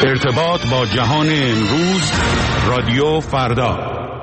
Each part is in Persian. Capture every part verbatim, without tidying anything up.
ارتباط با جهان امروز، رادیو فردا.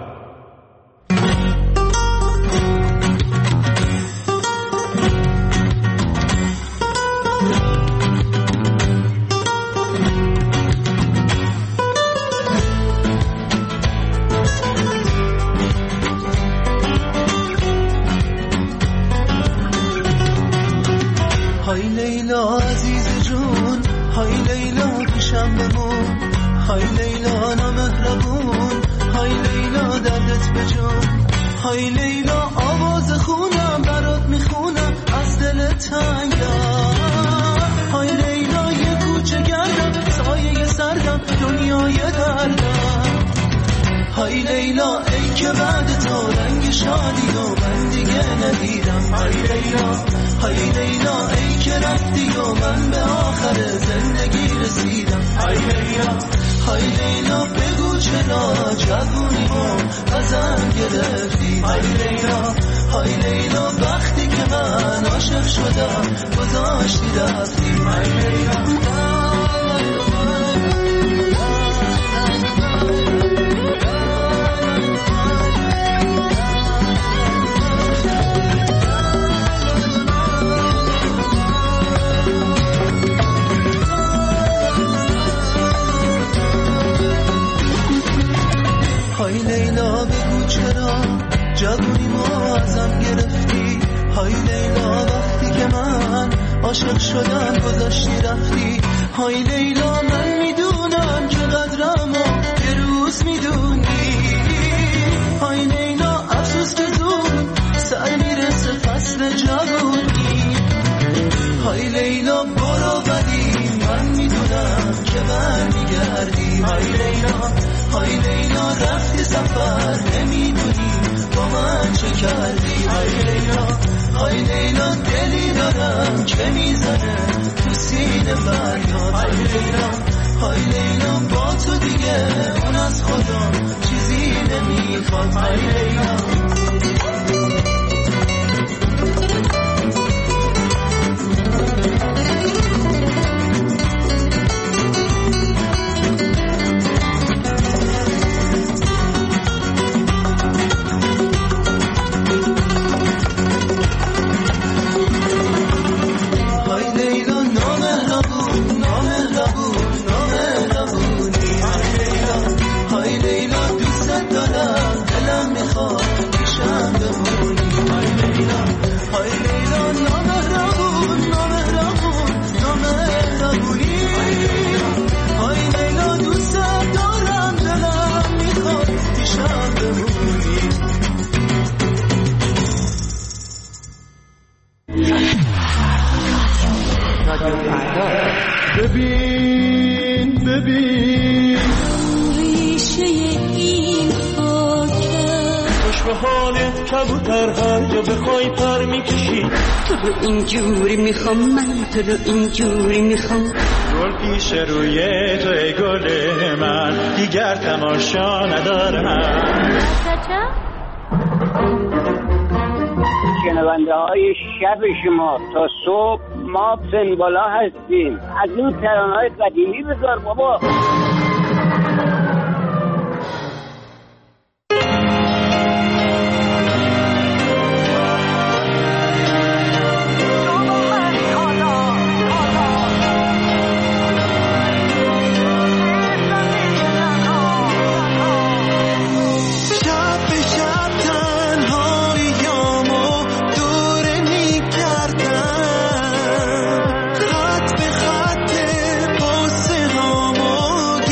های لیلا عزیز جون، های لیلا پیشم بمون، های لیلا نامهربون، های لیلا دردت بجون، های لیلا آواز خونم برات میخونم از دل تنگم، های لیلا یه کوچه گردم سایه سردم دنیای دردم، های لیلا ای که بعد تو رنگ شادی و من دیگه ندیدم، های لیلا های لیلا ای که رفتی و من به آخر زندگی رسیدم، های لیلا های لیلا بگو چرا جوونیمو ازم گرفتی، های لیلا های لیلا وقتی که من عاشق شدم گذاشتی رفتی، های لیلا های لیلا بگو چرا جوونیمو ازم گرفتی، های لیلا وقتی که من عاشق شدم گذاشتی رفتی، های لیلا من میدونم که قدرمو یه روز میدونی، های لیلا افسوس که زود سر میرسه فصل جوونی، های لیلا برو ولی من میدونم که برمیگردی، های لیلا های لیلا رفتی سفر نمیدونی با من چه کردی، های لیلا های لیلا دلی دارم که میزنه تو سینه فریاد، های لیلا های لیلا با تو دیگه اون از خدا چیزی نمیخواد، های لیلا ببین ببین ریشه این خاکه خوش به حالت کبوتر هر جا بخوای پر میکشی، تو رو اینجوری میخوام من، تو رو اینجوری میخوام، گل پیش روی تو ای گل من دیگر تماشا ندارم. شنونده های شب شما تا صبح ما پنبالا هستیم، از این ترانه‌های قدیمی بذار بابا. خط به خط پاسه هامو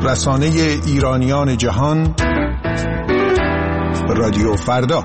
رسانه ایرانیان جهان، رادیو فردا.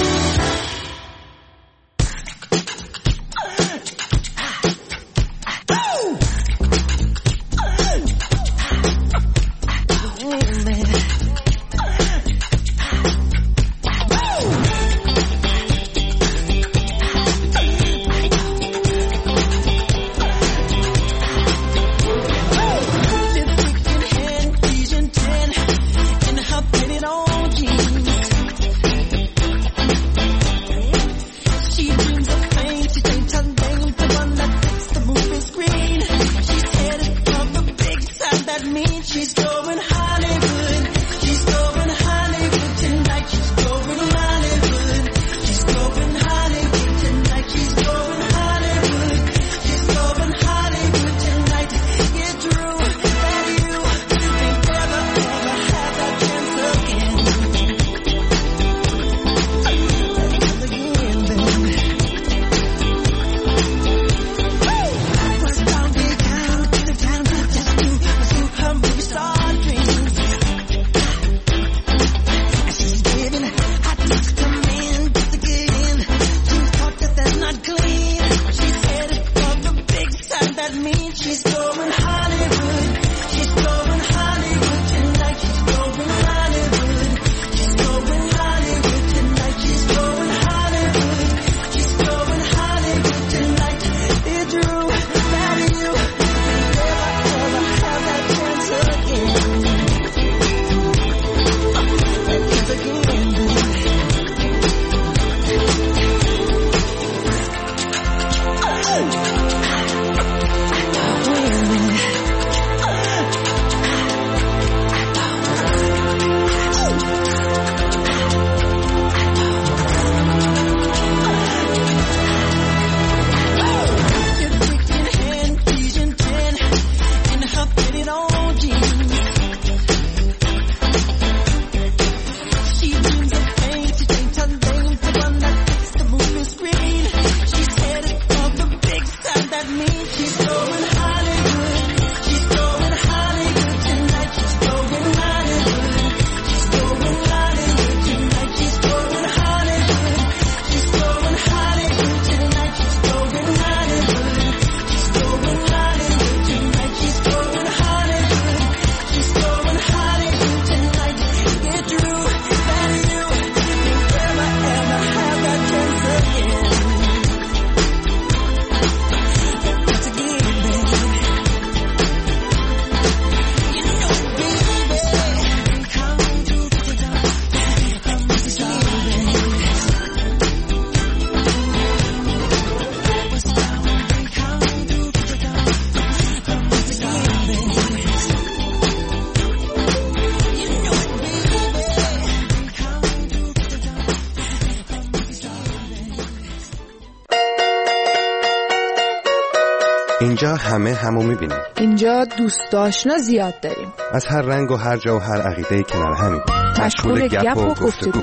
اینجا همه همو میبینیم. اینجا دوست آشنا زیاد داریم. از هر رنگ و هر جا و هر عقیده‌ای کنار همیم. مشغول گپ و گفتگو.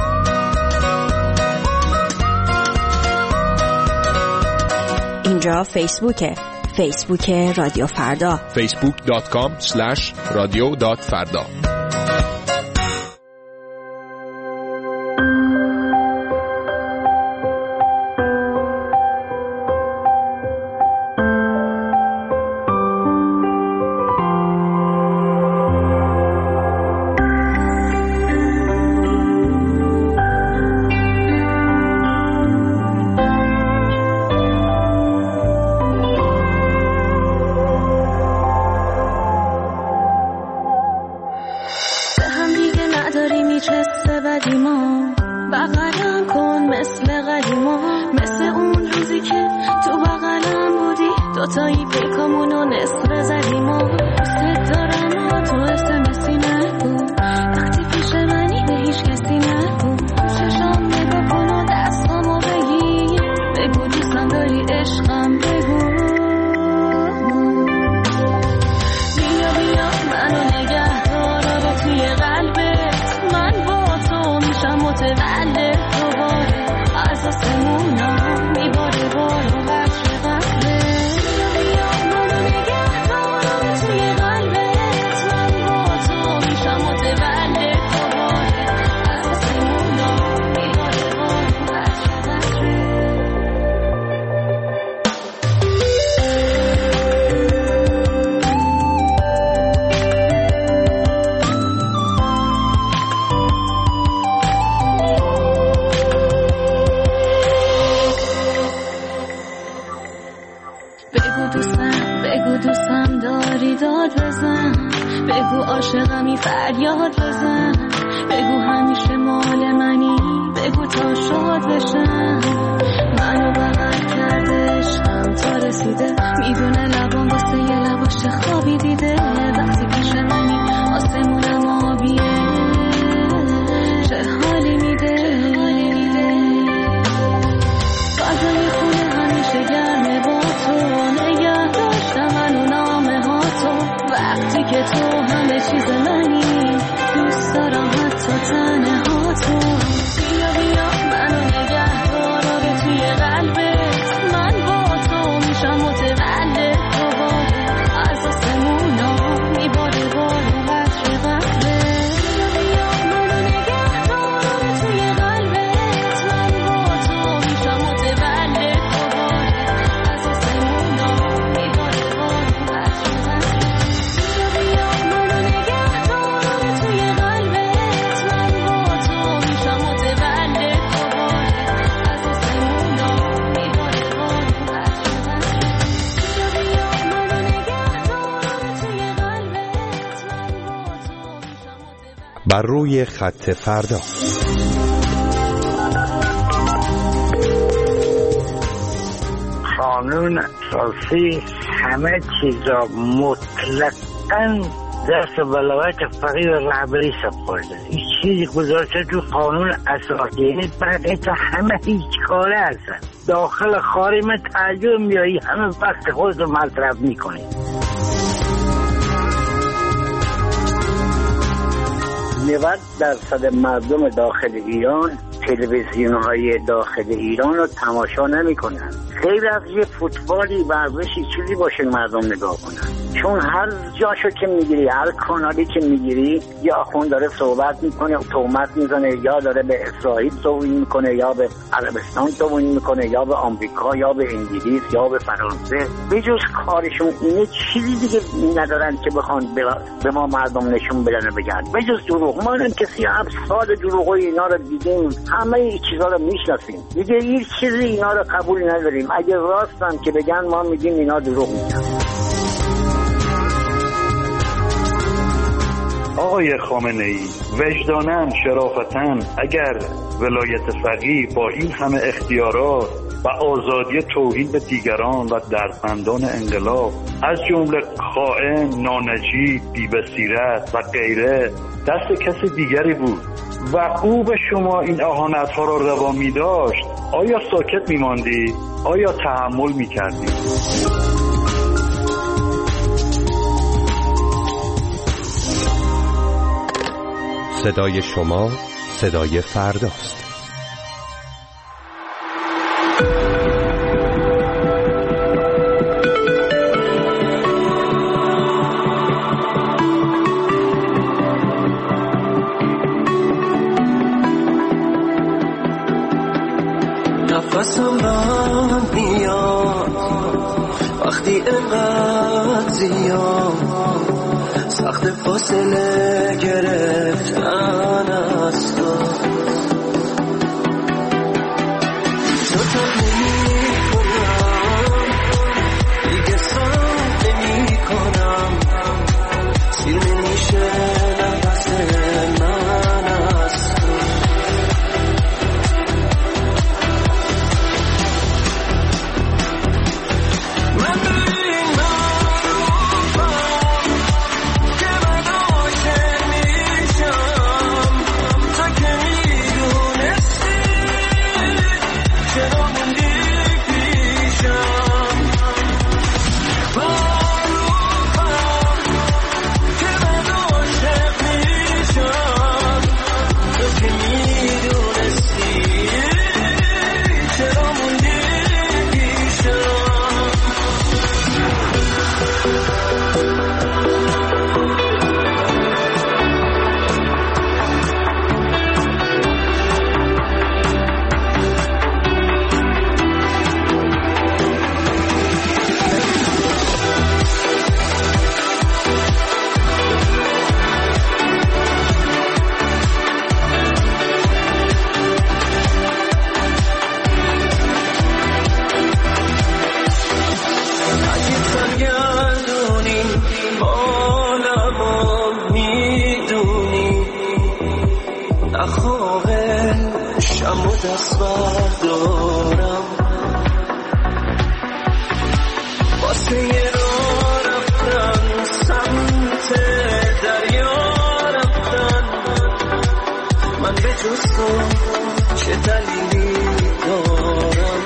اینجا فیسبوکه. فیسبوک رادیو فردا. فیسبوک دات کام اسلش رادیو دات فردا. بگو عاشقمی فریاد بزن، بگو همیشه مال منی، بگو تا شاد بشم. منو بغل کرده عشقم تا رسیده، میدونه لبان واسه یه لباش خوابی دیده. وقتی پیش منی آسمونم آبیه، چه حالی میده. فضای خونه همیشه گرمه با تو، نگه داشتم منو نامه ها تو. وقتی که تو همه چیز منی، دوست دارم حتی تنه ها تو. بیا بیا منو نگه دار به توی قلبت، من با تو میشم متولد دوباره. از آسمونا میباره بارو قطر قطره. بیا بیا منو نگه دار به توی قلبت، من با تو میشم متولد دوباره. از آسمونا میباره بارو قطر قطره. بیا بیا منو نگه دار به توی قلبت، من با تو میشم متولد دوباره. از آسمونا میباره بارو قطر قطره. بیا بیا منو نگه دار به توی قلبت، من با تو میشم متولد. بر روی خط فردا. قانون اساسی همه چیزا مطلقاً دست ولایت فقیه و رهبری سپرده. هیچ چیزی گذاشته تو قانون اساسی، یعنی بقیه تا همه هیچ کاره هستن. داخل خارج من تعجب میایی همه وقت خود رو مصرف میکنی. نود درصد مردم داخل ایران تلویزیون های داخل ایران رو تماشا نمی کنن. خیلی از یه فوتبالی ورزشی چیزی باشه مردم نگاه کنن، چون هر جاشو که میگیری، هر کانالی که میگیری، یا آخوند داره صحبت میکنه، تهمت میزنه، یا داره به اسرائیل توهین میکنه، یا به عربستان توهین میکنه، یا به آمریکا، یا به انگلیس، یا به فرانسه. به جز کارشون اینه چیزی دیگه ندارن که بخوان به ما مردم نشون بدن و بگن. به جز دروغ. ما هم کسی هفت سال دروغای اینا رو دیدیم، همه این چیزا رو میشناسیم دیگه، هیچ چیزی اینا رو قبول نداریم. اگه راستن که بگن ما میگیم اینا دروغ میگن. آقای خامنه‌ای، وجداناً، شرافتاً، اگر ولایت فقیه با این همه اختیارات و آزادی توهین به دیگران و دردمندان انقلاب از جمله خائن، نانجیب، بی‌بصیرت و غیره دست کسی دیگری بود و او به شما این اهانت‌ها را روا می‌داشت، آیا ساکت می‌ماندی؟ آیا تحمل می‌کردی؟ صدای شما صدای فرداست. نفسم بهم میاد وقتی اینقدر زیاد، سخت فاصله گرفتن از تو. شدم نمی کنم دیگه، سم نمی کنم، سیر نمیشه نفس من از تو. من به این معروفم که من عاشق میشم، تا که میدونم دست بردارم واسه یه راه رفتن سمت دریا رفتن من به جز تو چه دلیلی دارم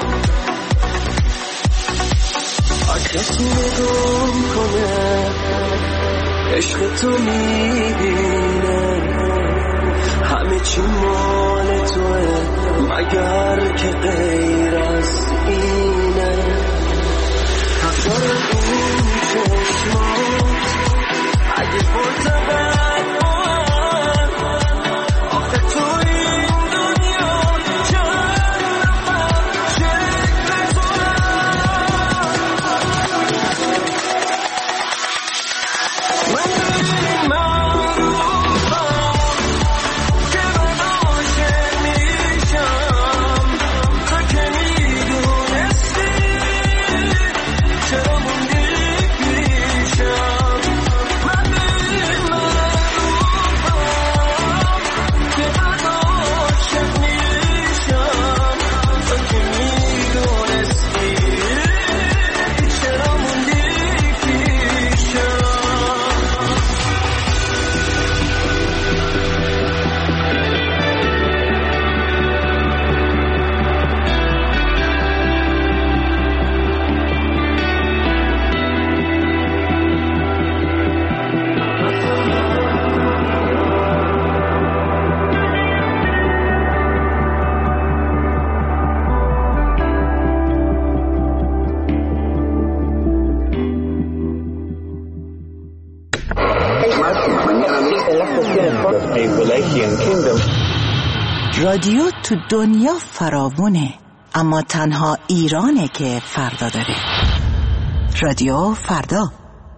کسی نگم کنه عشق تو میبینه همه چی مال توه مگر که غیر از اینه حضار این چشمات اگه پرده بد من آخه تو این دنیا جنبم شکل تو رادیو تو دنیا فراوونه، اما تنها ایرانه که فردا داره. رادیو فردا.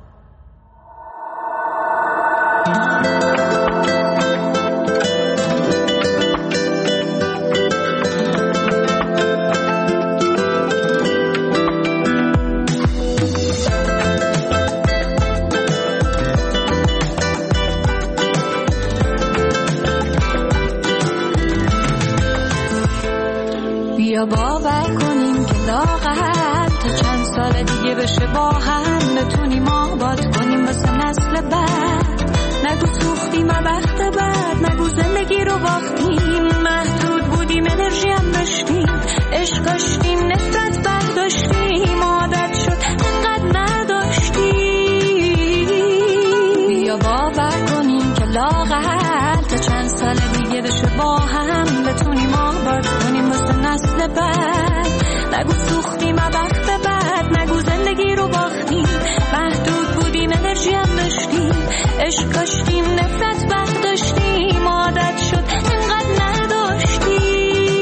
بیا باور کنیم که لاغر تا چند سال دیگه بشه با هم بتونیم آباد کنیم واسه نسل بعد. نگو سوختیم بخت بعد، نگو زندگی رو باختیم، محدود بودیم انرژی هم داشتیم، عشق داشتیم نفرت برداشتیم، عادت شد انقدر نداشتیم. بیا باور کنیم که لاغر تا چند سال دیگه بشه با هم بتونیم آباد کنیم واسه نسل بعد. نگو سوختیم بخت بعد، نگو زندگی رو باختیم، محدود بودیم انرژی هم داشتیم، عشق داشتیم نفرت برداشتیم، عادت شد انقدر نداشتیم.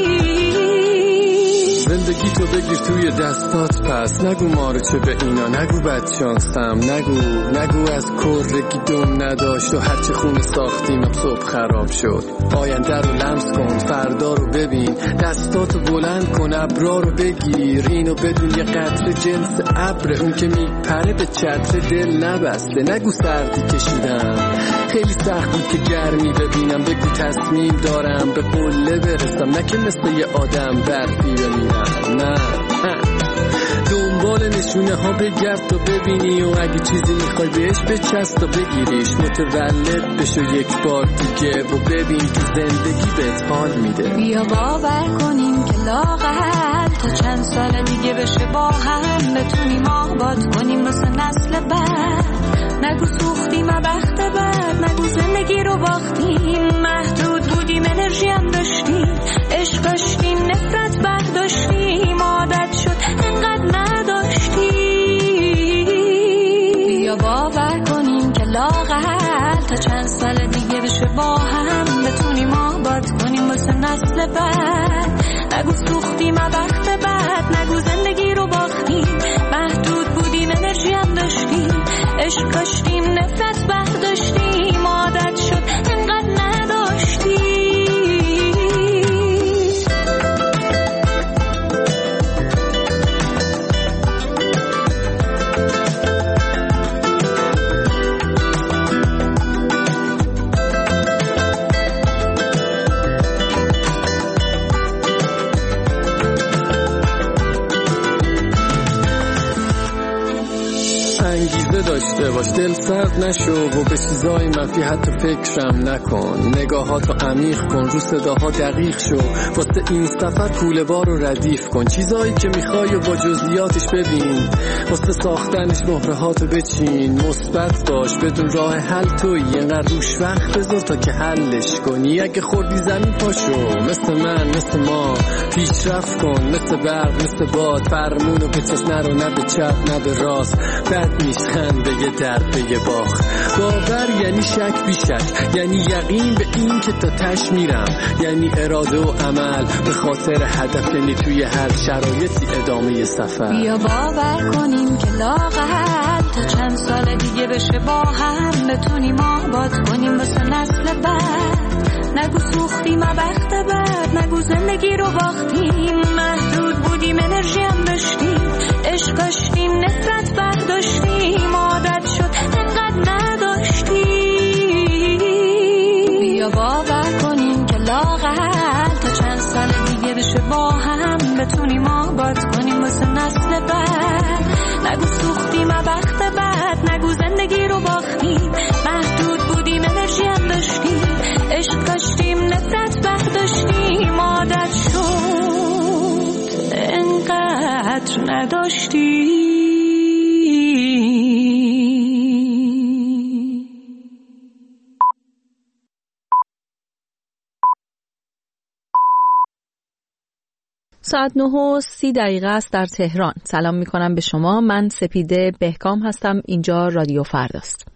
زندگی تو بگیر توی دستات پس، نگو ما رو چه به اینا، نگو بدشانسم، نگو نگو از کرگی دم نداشت و هرچی خونه ساختیم صبح خراب شد. آینده رو لمس کن، فردا رو ببین، دستاتو بلند کن، ابرا رو بگیر، اینو بدون یه قطره جنس ابر، اون که میپره به چتر دل نبسته. نگو سردی کشیدم خیلی سخت بود که گرمی ببینم، بگو تصمیم دارم به قله برسم، نه که مثل یه آدم برفی ببینم. نه دنبال نشونه ها بگرد و ببینی، و اگه چیزی میخوای بهش بچست و بگیریش، متولد بشو یک بار دیگه و ببین که زندگی بهت حال میده. بیا باور کنیم که لاغر تا چند سال دیگه بشه با هم بتونیم آباد کنیم واسه نسل بعد. نگو سوختیم بخت بعد، نگو زندگی رو باختیم، محدود بودیم انرژی هم داشتیم، عشق داشتیم نفرت برداشتیم، عادت شد انقدر نداشتیم. بیا باور کنیم که لاغر تا چند سال دیگه بشه با هم بتونیم آباد کنیم واسه نسل بعد. نگو سوختیم بخت بعد، نگو زندگی رو باختیم، محدود بودیم انرژی هم داشتیم، عشق داشتیم نفرت برداشتیم، عادت شد انقدر نداشتیم. داشته باش، دل سرد نشو و به چیزای منفی حتی فکرم نکن. نگاهاتو عمیق کن، رو صداها دقیق شو، واسه این سفر کوله بار رو ردیف کن. چیزایی که میخوای و با جزئیاتش ببین، واسه ساختنش مهرهاتو بچین. مثبت باش، بدون راه حل تویی، اینقدر روش وقت بذار تا که حلش کنی. اگه خوردی زمین پاشو، مثل من مثل ما پیشرفت کن، مثل برق مثل باد. فرمونو به چشم نرو، نه به چپ نه به راست. بد نیست خنده یه درد به یه باخت. باور یعنی شک بی شک، یعنی یقین به این که تا تش میرم، یعنی اراده و عمل به خاطر هدف، یعنی توی هر شرایطی ادامه سفر. بیا باور کنیم که لااقل تا چند سال دیگه بشه با هم بتونیم آباد کنیم واسه نسل بعد. نگو سوختیم بخت بعد، نگو زندگی رو باختیم. محدود بودیم انرژی هم داشتیم، عشق داشتیم نفرت برداشتیم. عادت شد انقدر نداشتیم. بیا باور کنیم که لااقل تا چند سال دیگه بشه با هم بتونیم آباد کنیم واسه نسل بعد. نگو سوختیم بخت بعد، نگو زندگی رو باختیم. محدود بودیم انرژی هم داشتیم، عشق داشتیم نفرت برداشتیم. عادت شد انقدر نداشتیم. ساعت نه و سی دقیقه است در تهران. سلام می کنم به شما. من سپیده بهکام هستم. اینجا رادیو فرداست.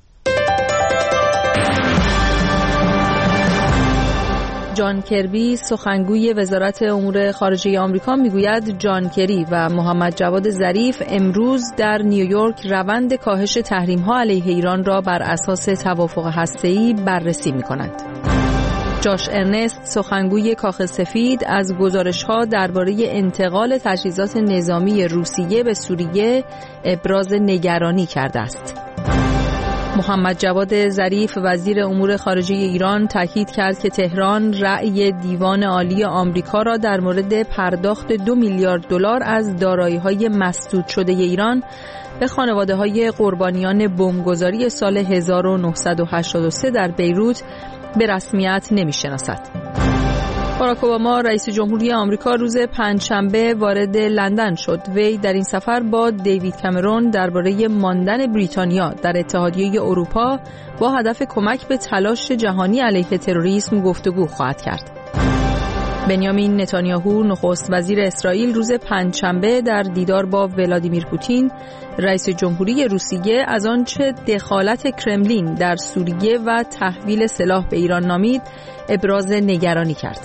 جان کربی سخنگوی وزارت امور خارجه آمریکا میگوید جان کری و محمد جواد ظریف امروز در نیویورک روند کاهش تحریم‌ها علیه ایران را بر اساس توافق هسته‌ای بررسی می‌کنند. جاش ارنست سخنگوی کاخ سفید از گزارش‌ها درباره انتقال تجهیزات نظامی روسیه به سوریه ابراز نگرانی کرده است. محمد جواد ظریف وزیر امور خارجه ایران تاکید کرد که تهران رأی دیوان عالی آمریکا را در مورد پرداخت دو میلیارد دلار از دارایی‌های مسدود شده ایران به خانواده‌های قربانیان بمبگذاری سال هزار و نهصد و هشتاد و سه در بیروت به رسمیت نمی‌شناسد. باراک اوباما رئیس جمهوری آمریکا روز پنجشنبه وارد لندن شد. وی در این سفر با دیوید کامرون درباره ماندن بریتانیا در اتحادیه اروپا با هدف کمک به تلاش جهانی علیه تروریسم گفتگو خواهد کرد. بنیامین نتانیاهو نخست وزیر اسرائیل روز پنجشنبه در دیدار با ولادیمیر پوتین رئیس جمهوری روسیه از آنچه دخالت کرملین در سوریه و تحویل سلاح به ایران نامید ابراز نگرانی کرد.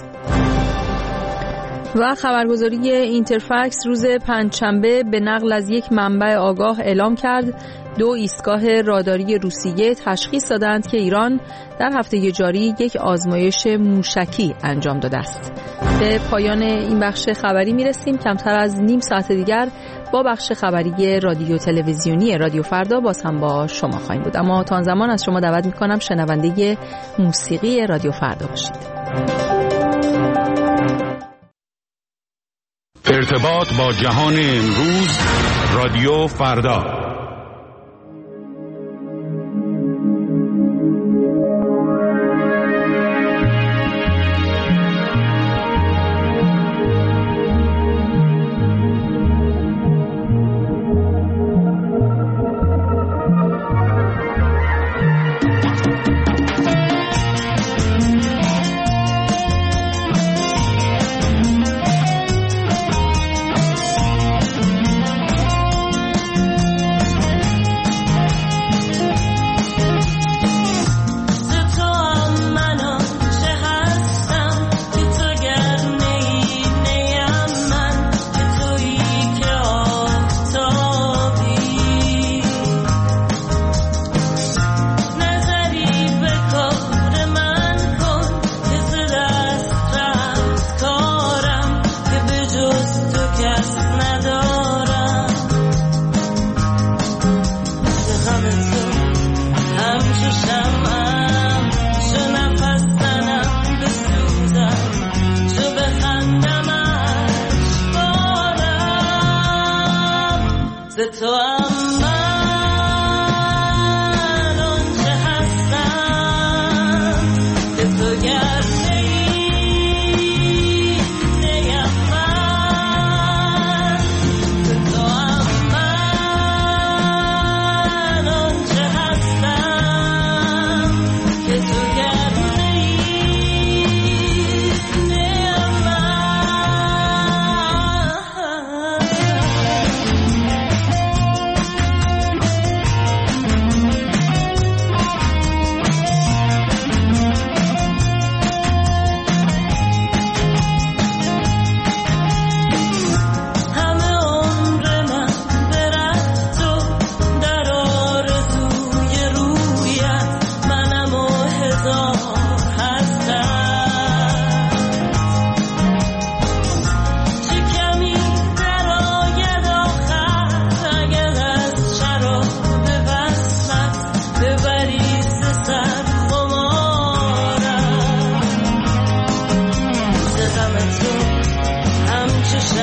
و خبرگزاری اینترفکس روز پنجشنبه به نقل از یک منبع آگاه اعلام کرد دو ایستگاه راداری روسیه تشخیص دادند که ایران در هفته جاری یک آزمایش موشکی انجام داده است. به پایان این بخش خبری میرسیم. کمتر از نیم ساعت دیگر با بخش خبری رادیو تلویزیونی رادیو فردا باز هم با شما خواهیم بود. اما تا آن زمان از شما دعوت میکنم شنونده موسیقی رادیو فردا باشید. ارتباط با جهان امروز رادیو فردا. تو هم من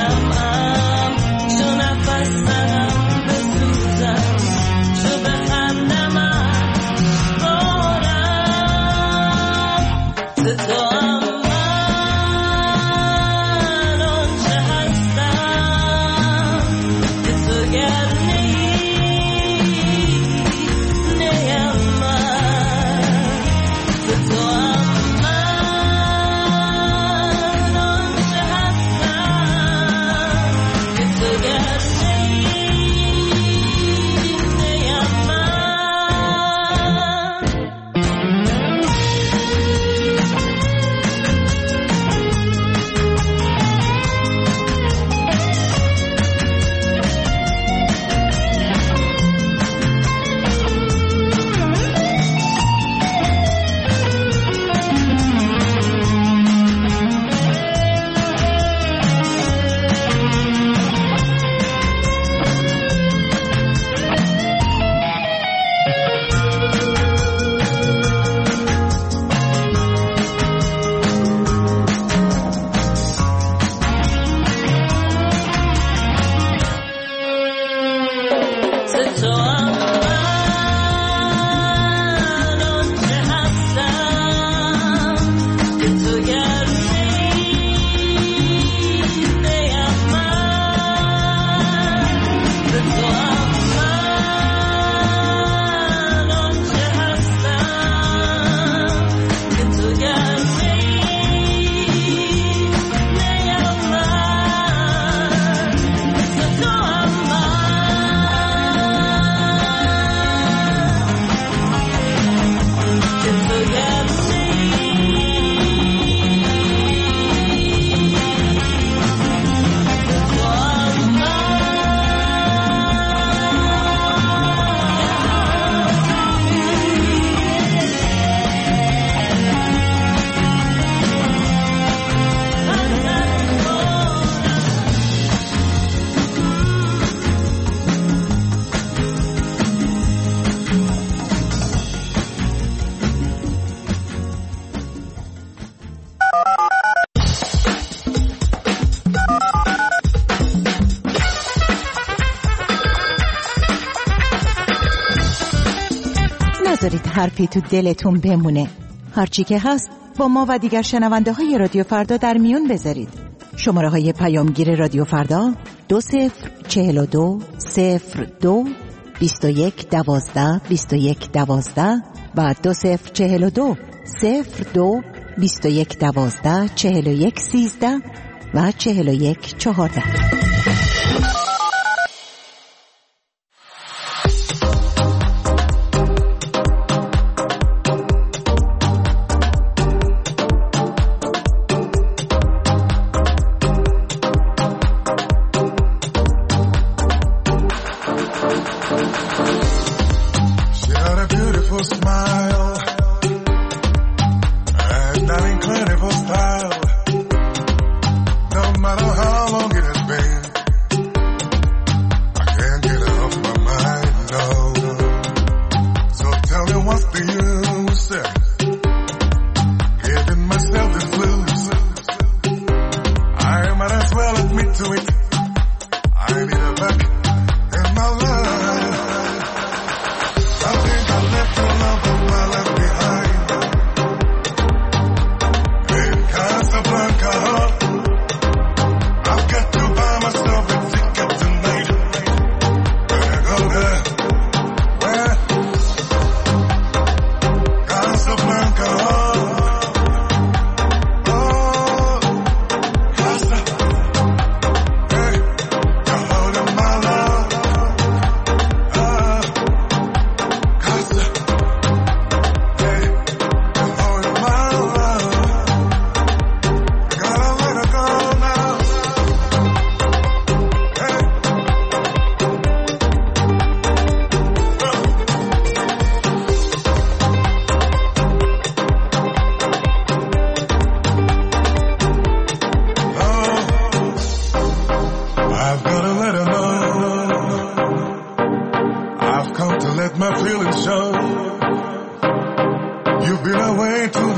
شمعم چو نفس زنم بسوزم چو بخندم از بارم ز توام من آنچه هستم که تو گر نیی نیم من ز توام نذارید حرفی تو دلتون بمونه. هرچی که هست با ما و دیگر شنونده های رادیو فردا در میون بذارید. شماره های پیامگیر رادیو فردا دو صفر چهل و دو صفر دو بیست و یک دوازده بیست و یک دوازده و دو صفر چهل و دو صفر دو بیست و یک دوازده چهل و یک سیزده و چهل و یک چهارده.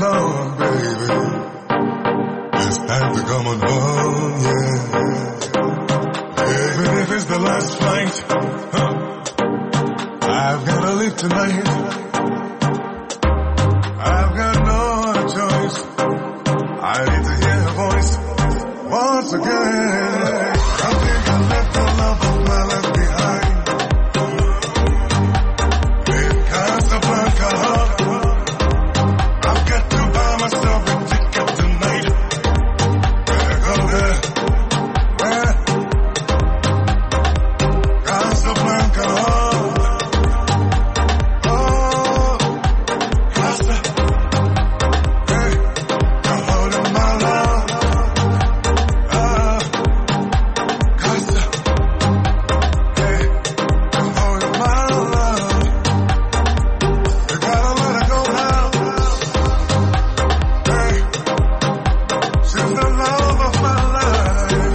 It's time to come on home, yeah. night. Huh. I've gotta leave tonight. I've got no other choice. I need to hear her voice once again. I think I left the love of my life behind in Casablanca. I've got to buy myself a ticket tonight. Better go there. Where? Casablanca. Oh, Casa. Hey, come hold of my love. Ah, Casa. Hey, come hold of my love. You gotta let her go now. Hey, she's the love of my life.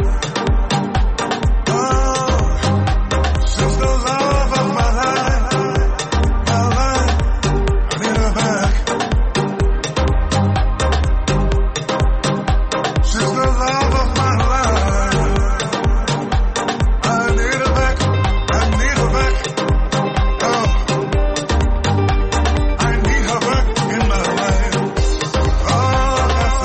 Oh, she's the love of my life. My life, I need her back. She's the love of my life. I need her back. I need her back. Oh, I need her back in my life. Oh,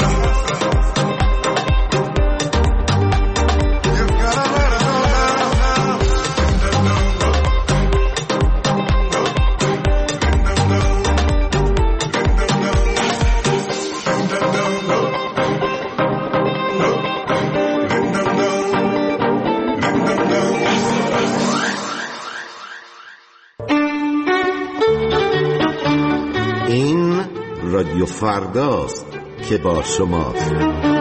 you've gotta let her go now. این رادیو فرداست که با شماست.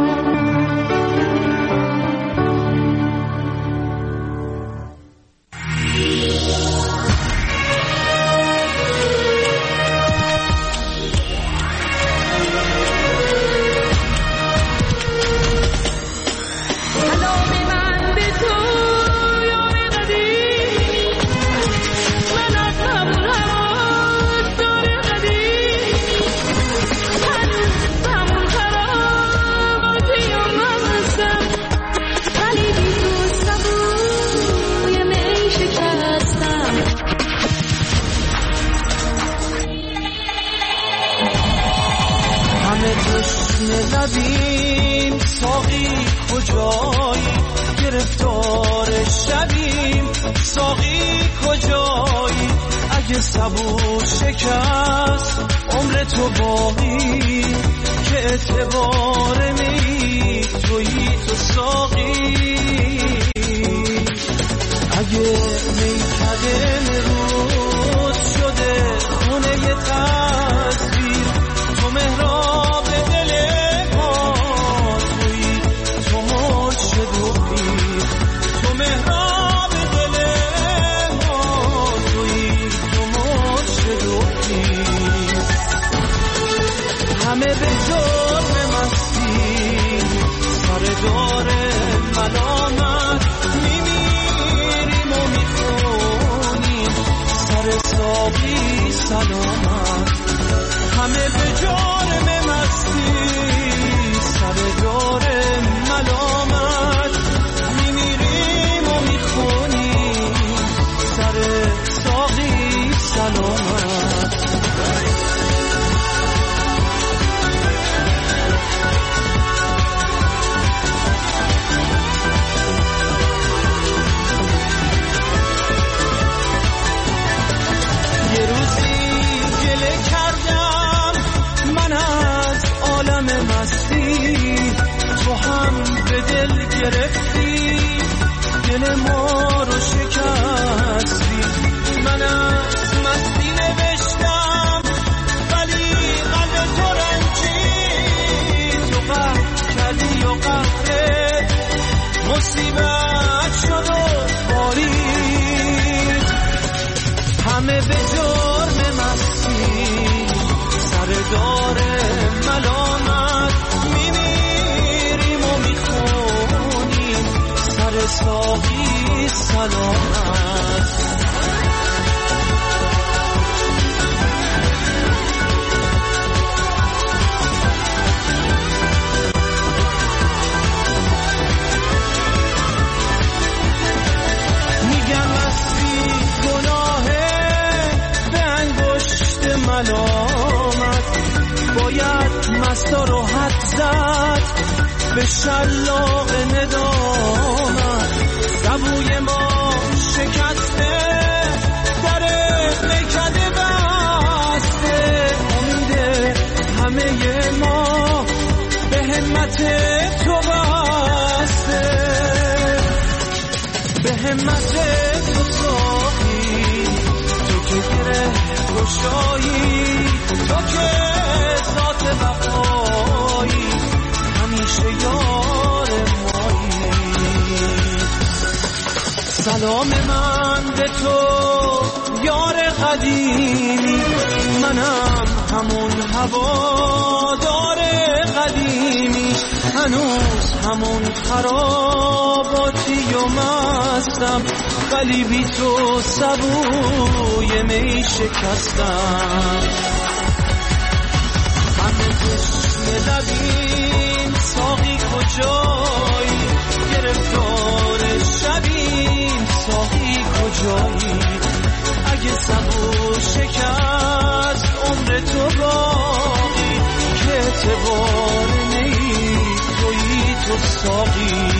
همه جشن لبیم ساقی کجایی گرفتار شبیم ساقی کجایی اگه صبور شکست عمر تو باقی که اعتبار می تویی تو ساقی اگه میکده روز شده خونه ی تصویر تو مهراب دل ما تویی تو مرشد و پیر تو مهراب دل ما تویی تو مرشد و پیر همه به جرم مستی سر دار ملامت میمیریم و میخونیم سر ساقی سلامت همه به جرم مستی سر دار ملامت میمیریم و میخونیم سر ساقی سلامت یه روزی گله کردم من از عالم مستی تو هم به دل گرفتی دل ما رو شکستی من از مستی نوشتم ولی قلب تو رنجید تو قهر کردی و قهرت مصیبت شد و بارید همه به جرم مستی سر دار ملامت میمیریم و میخونیم سر ساقی سلامت میگم از دستا رو حد زد به شلاق ندامت. سبوی ما شکسته در میکده بسته، امید همه ما به همت تو بسته، به همت تو ساقی، تو که گره گشایی، تو که ذات وفایی، همیشه یار مایی. سلام من به تو یار قدیمی، منم همون هوادار قدیمی، هنوز همون خراباتی و مستم، ولی بی تو سبوی می شکستم. همه چشم لبین ساقی کجایی، گرفتار شبین ساقی کجایی، اگه سبو شکست عمر تو باقی، که اعتبار نی تویی تو ساقی.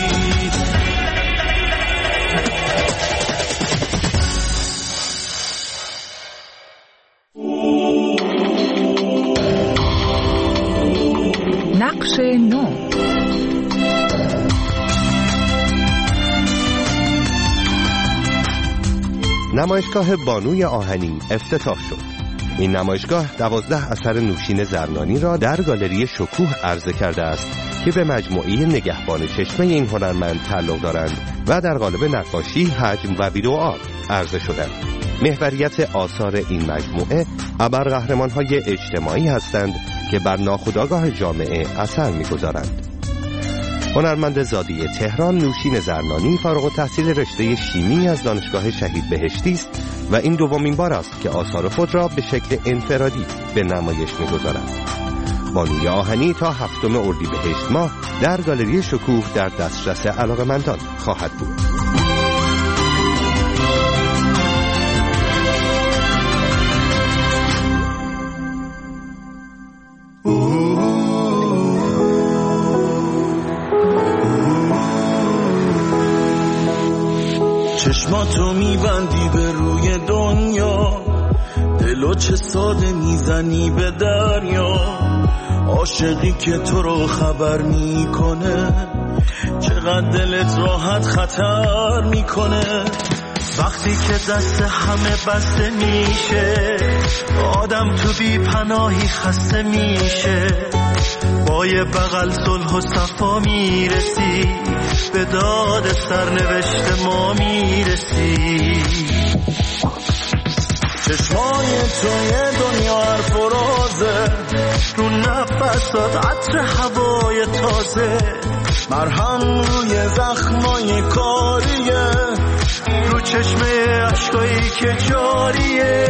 نقش نو. نمایشگاه بانوی آهنی افتتاح شد. این نمایشگاه دوازده اثر نوشین زرنانی را در گالری شکوه عرضه کرده است که به مجموعه نگهبان چشمه این هنرمند تعلق دارند و در قالب نقاشی، حجم و ویدئو آرت عرضه شدند. محوریت آثار این مجموعه ابرقهرمان‌های اجتماعی هستند که بر ناخودآگاه جامعه اثر می‌گذارند. هنرمند زاده تهران نوشین زرنانی فارغ التحصیل رشته شیمی از دانشگاه شهید بهشتی است و این دومین بار است که آثار خود را به شکل انفرادی به نمایش می‌گذارد. بانوی آهنی تا هفتم اردیبهشت ماه در گالری شکوه در دسترس علاقه‌مندان خواهد بود. چشماتو میبندی به روی دنیا، دلو چه ساده میزنی به دریا، عاشقی که تو رو خبر میکنه، چقدر دلت راحت خطر میکنه. وقتی که دست همه بسته میشه، آدم تو بی پناهی خسته میشه، با یه بغل صلح و صفا میرسی، به داد سرنوشت ما میرسی. چشمای توی دنیا حرف و رازه، رو نفسات عطر هوای تازه، مرهم روی زخمای کاریه، رو چشمه عشقایی که جاریه.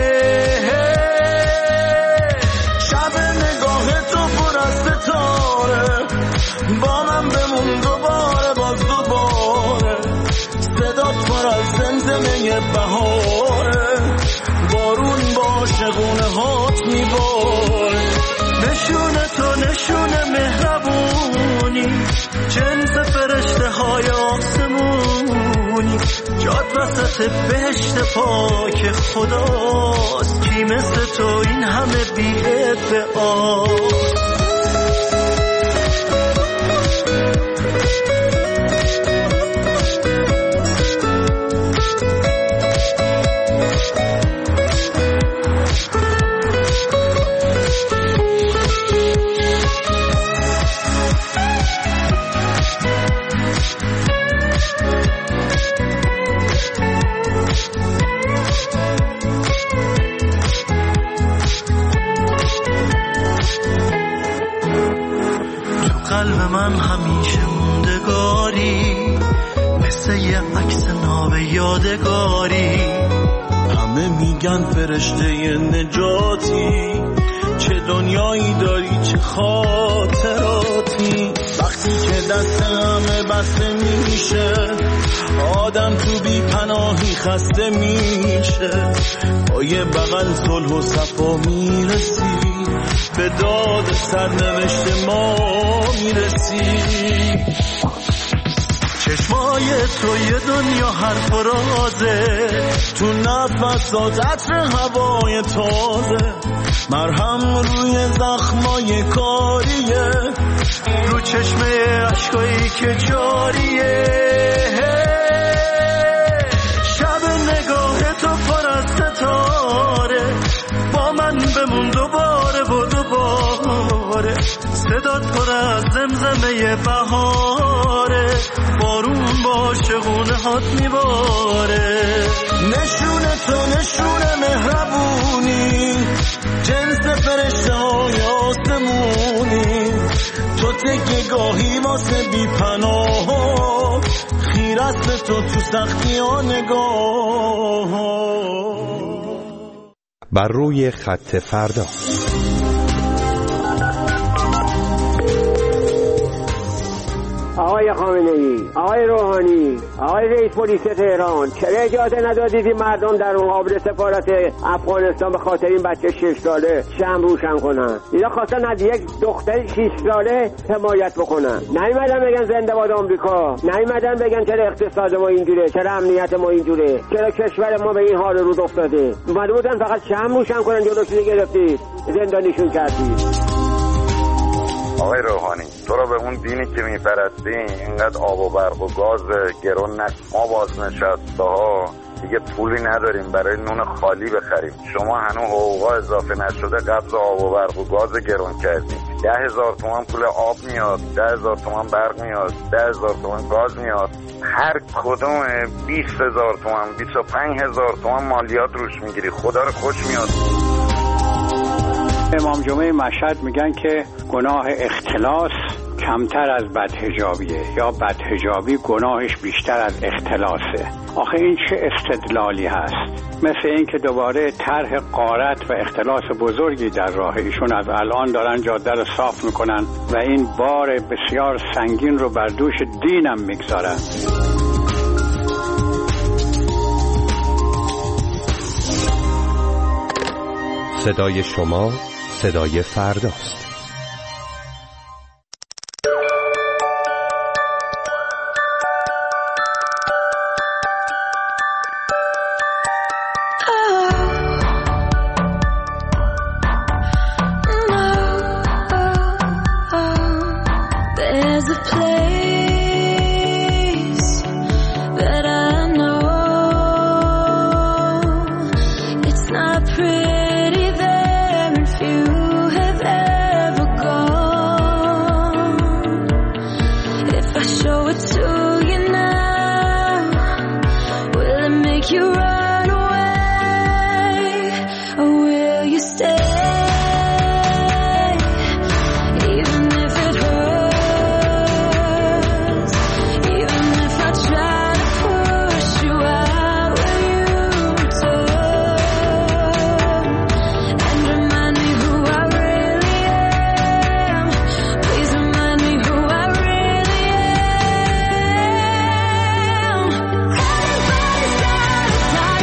شب نگاه تو پر از ستاره، با من بمون دوباره باز دوباره، صدات پر از زمزمه بهاره، بارون با شغونه هات میباره. نشونه تو نشونه مهربونی، جنس فرشته های آسمونی، جاد وسط بهشت پاک خداست، کی مثل تو این همه بی ادعاست. قلب من همیشه موندگاری، مثل یه عکس ناب یادگاری. همه میگن فرشته نجاتی، چه دنیایی داری چه خاطراتی. وقتی که دست همه بسته میشه، آدم تو بی پناهی خسته میشه، با یه بغل صلح و صفا میرسی، به داد سرنوشت ما میرسی. چشمای تو یه دنیا حرف و رازه، تو نفسات عطر هوای تازه، مرهم روی زخمای کاریه، رو چشمه عشقایی که جاریه. شب نگاه تو پر از ستاره، با من بمون دوباره و دوباره، صدات پر از زمزمه بهاره، بارون با شغونه هات میباره. نشون تو نشون مهربونی، جنس فرشته های آسمونی، تو تکه گاهی واسه بی پناه، خیرست تو تو سختی ها نگاه. بر روی خط فردا. آقای خامنه‌ای، آقای روحانی، آقای رئیس پلیس تهران، چرا اجازه ندادید این مردم در اون قابل سفارت افغانستان به خاطر این بچه شش ساله شمع روشن کنن؟ اینا خواستن از یک دختر شش ساله حمایت بکنن، نیومدن بگن زنده باد آمریکا، نیومدن بگن چرا اقتصاد ما اینجوره، چرا امنیت ما اینجوره، چرا کشور ما به این حال رو افتاده. اومده بودن فقط شمع روشن کنن، جلوشو گرفتید، زندانیشون کردید. آقای روحانی، تو را به اون دینی که میپرستی اینقدر آب و برق و گاز گرون نکن. ما بازنشسته ها دیگه پولی نداریم برای نون خالی بخریم. شما هنوز حقوقا اضافه نشده قبض آب و برق و گاز گرون کردیم. ده هزار تومان پول آب میاد، ده هزار تومان برق میاد، ده هزار تومان گاز میاد، هر کدوم بیست هزار تومان، بیست و پنج هزار تومان مالیات روش میگیری. خدا رو خوش میاد. امام جمعه مشهد میگن که گناه اختلاس کمتر از بدحجابیه، یا بدحجابی گناهش بیشتر از اختلاسه. آخه این چه استدلالی هست؟ مثل این که دوباره طرح غارت و اختلاس بزرگی در راه ایشون از الان دارن جاده رو صاف میکنن و این بار بسیار سنگین رو بر دوش دینم میگذارن. صدای شما صدای فرداست. Everybody's got a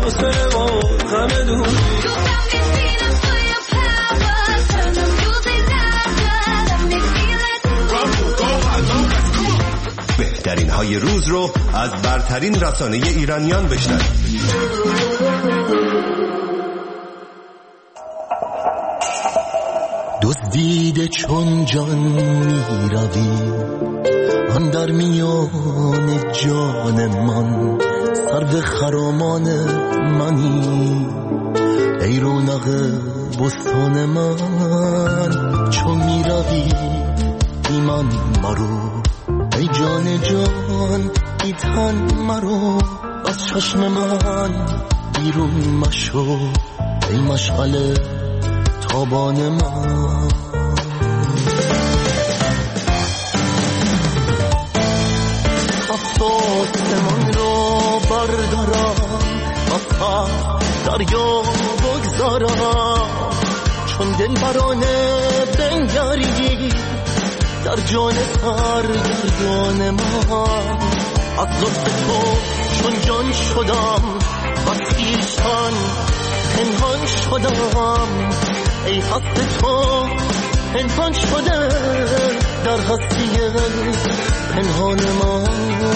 فاصله و غم دوری. بهترین های روز رو از برترین رسانه ایرانیان بشنوید. دزدیده چون جان می روی اندر میان جان من، سرو خرامان منی ای رونق بستان من. چون می روی ایمان مرو ای جان جان ای تن مرو، از چشم من بیرون مشو ای مشعل تابان من. آسمان رو بردارم آخا دریا بگذارم، چون دل برانه بنگری در جان سرگردان من. از لطف تو چون جان شدم و خویشتن پنهان شدم، ای هست تو پنهان شده در هستی پنهان من.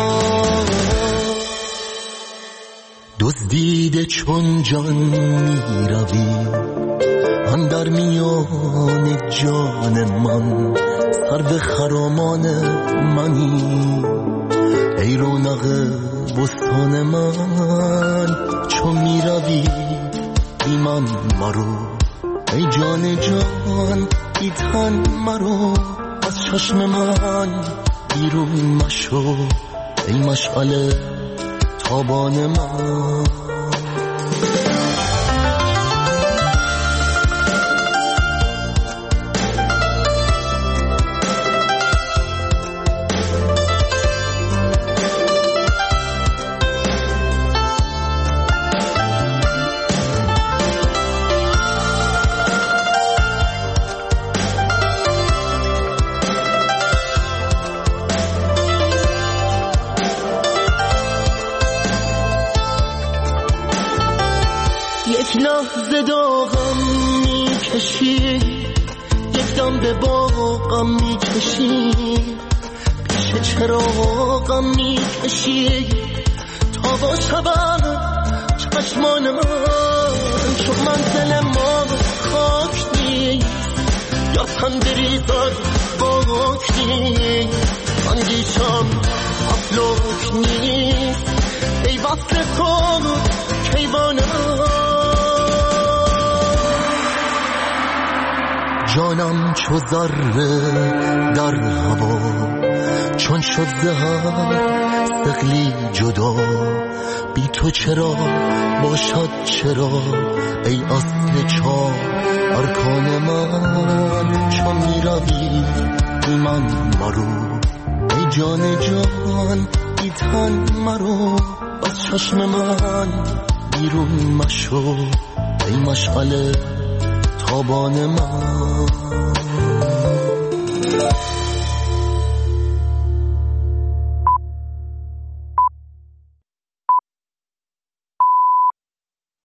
دزدیده چون جان می روی اندر میان جان من، سرو خرامان منی ای رونق بستان من. چون می روی ایمان مرو ای جان جان ای تن مرو، از چشم من بیرون مشو ای مشعل تابان من. یک لحظه داغم میکشی، یک دم به باغم میکشی، پیش چراغم میکشی تا با شبم چشمان من. چون منزل ما خاک نیست یا تندریزد باک نیست، اندیشم افلاک نیست ای وصل تو کیوانم. جانم چو ذره در هوا چون شد زهر ثقلی جدا، بی تو چرا باشد چرا ای اصل چار ارکان من. چون می روی ایمان مرو ای جان جان ای تن مرو، از چشم من بیرون مشو ای مشعل تابان من.